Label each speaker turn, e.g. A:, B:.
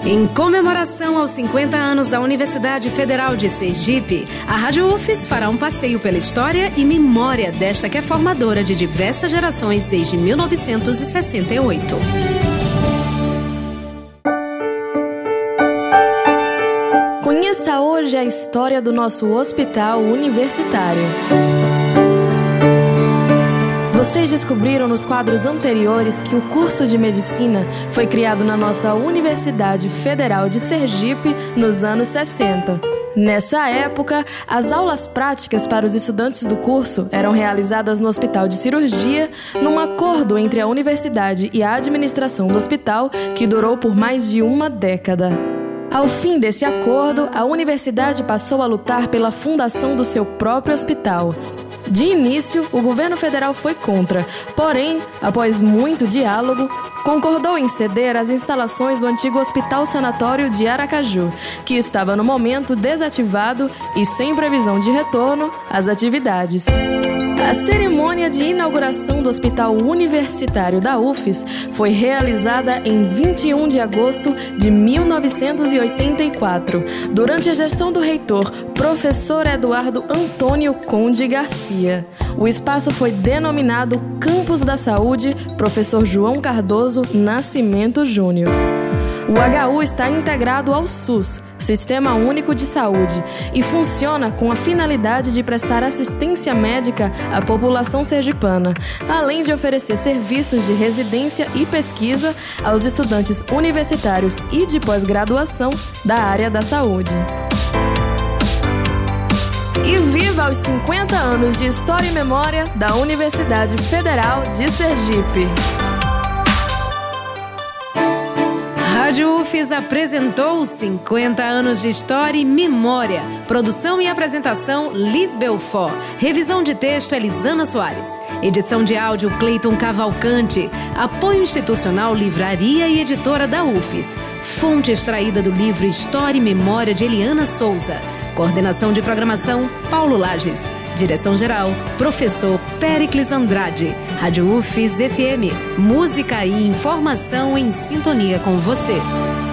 A: Em comemoração aos 50 anos da Universidade Federal de Sergipe, a Rádio UFES fará um passeio pela história e memória desta que é formadora de diversas gerações desde 1968. Conheça hoje a história do nosso hospital universitário. Vocês descobriram nos quadros anteriores que o curso de medicina foi criado na nossa Universidade Federal de Sergipe nos anos 60. Nessa época, as aulas práticas para os estudantes do curso eram realizadas no Hospital de Cirurgia, num acordo entre a universidade e a administração do hospital que durou por mais de uma década. Ao fim desse acordo, a universidade passou a lutar pela fundação do seu próprio hospital. De início, o governo federal foi contra, porém, após muito diálogo, concordou em ceder as instalações do antigo Hospital Sanatório de Aracaju, que estava no momento desativado e sem previsão de retorno às atividades. A cerimônia de inauguração do Hospital Universitário da UFES foi realizada em 21 de agosto de 1984, durante a gestão do reitor, professor Eduardo Antônio Conde Garcia. O espaço foi denominado Campus da Saúde, Professor João Cardoso Nascimento Júnior. O HU está integrado ao SUS, Sistema Único de Saúde, e funciona com a finalidade de prestar assistência médica à população sergipana, além de oferecer serviços de residência e pesquisa aos estudantes universitários e de pós-graduação da área da saúde. E viva os 50 anos de História e Memória da Universidade Federal de Sergipe! Rádio UFES apresentou 50 anos de História e Memória. Produção e apresentação, Liz Belfort. Revisão de texto, Elisana Soares. Edição de áudio, Cleiton Cavalcante. Apoio institucional, Livraria e Editora da UFES. Fonte extraída do livro História e Memória, de Eliana Souza. Coordenação de programação, Paulo Lages. Direção-geral, professor Péricles Andrade. Rádio UFES FM. Música e informação em sintonia com você.